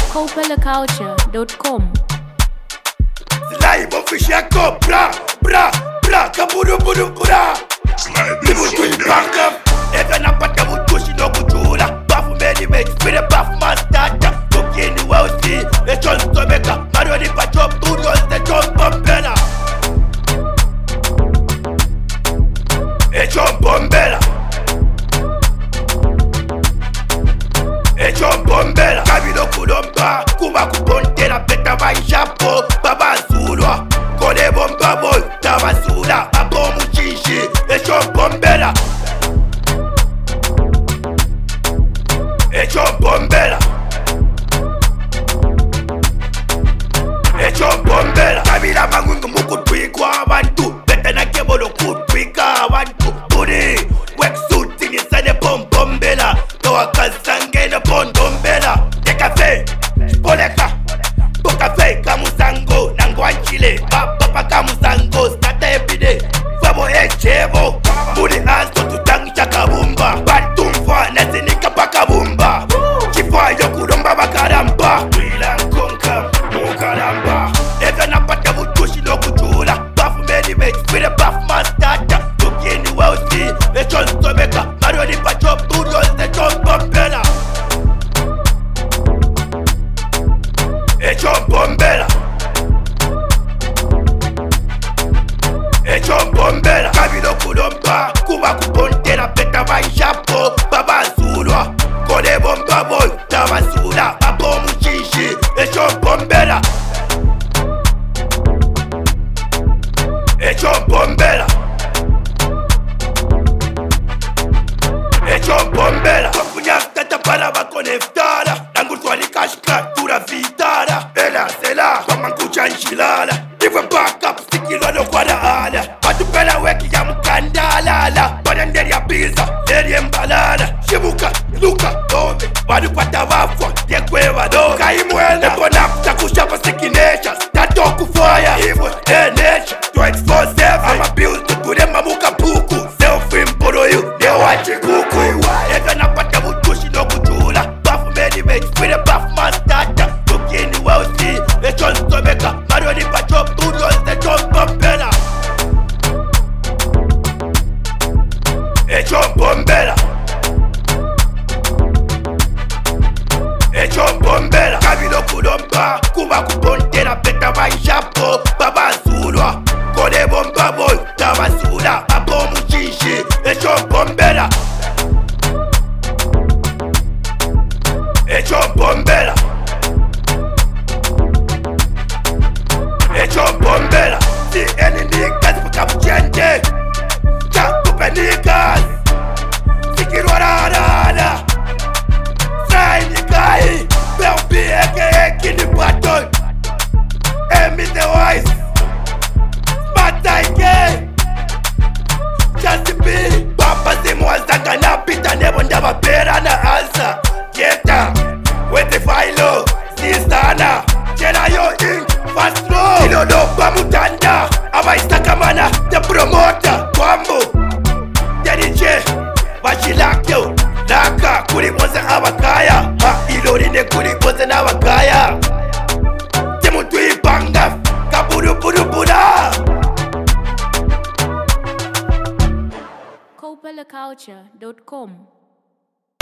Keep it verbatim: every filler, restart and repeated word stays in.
copella culture dot com. Slime official go bra bra bra kaburu buru bura. Timu tuipanga ega napata mutushi no kujula. Bafu many mates with a buff master. Tukini wausi e John Tomeka Mario ni pacho buro se John Bombela. E John Bombela. E John Bombela. Kabilo kulomba kuba kupontera peta vaishapo baba sulwa kone bomba boy tabasula abo muchishi. E John Bombela. E John Bombela. E John Bombela. Kabila mangungu mukutwikwa abantu beta na kebolo kutwika abantu buri weksuti ni sane bombombela toa kasange na bondombela tekafe poleka pokafe kamusango nangwanchile papa kamusango stata epide fabo echebo buri anso tutangisha kabumba batumfa nasinika pakabumba chifwa yokuromba bakaramba wila nkonka mukaramba ega napata mutushi no kujula bafu many mates with a buff master. Tukini wausi e John Tomeka Mario ni pacho buro se John Bombela. E John Bombela. E John Bombela. Kabilo kulomba kuba kupontera peta vaishapo baba sulwa kone bomba boy tabasula abo muchishi. E John Bombela. E John Bombela. E John Bombela. Wakunyaka tapara bakoneftara nangurwani kashka tura vitara ela sela wamankucha nshilala iwe backup sikilwa no kwada ala batupela weki ya mkandalala bananderi ya pizza eri embalala shibuka luka ome badukwata wafwa yekweva do kaimwela ebonapta kushapa sikinesha stato kufaya iwe enesha twenty-four seven ama build tukurema muka puku self-imporo yu newachi kuku ega napata mutushi no kujula bafu many mates with a buff master. Tukini wausi e John Tomeka Mario ni pacho buro se John Bombela. E John Bombela. E John Bombela. Kabilo kulomba kuba kupontera peta vaishapo baba sulwa kone bomba boy tabasula abo muchishi. E John Bombela. E John Bombela. E John Bombela. Si any niggas become chente chakupe niggas sikirwararana sai nikai Belbi aka Kini Patton Emi the Wise Mataike Just be Papa Simwazanga na pita nebo ndaba pera na alsa Jeta Wete failo Sistana Jena yo ink Fast roll Ilo no kwa mutanda Ava istakamana The promoter Kwambo D J Vachilakyo Laka Kuri mwaza abakaya Ha ilo rine kuri mwaza na abakaya Timu tuipanga Kaburu buru bura copella culture dot com.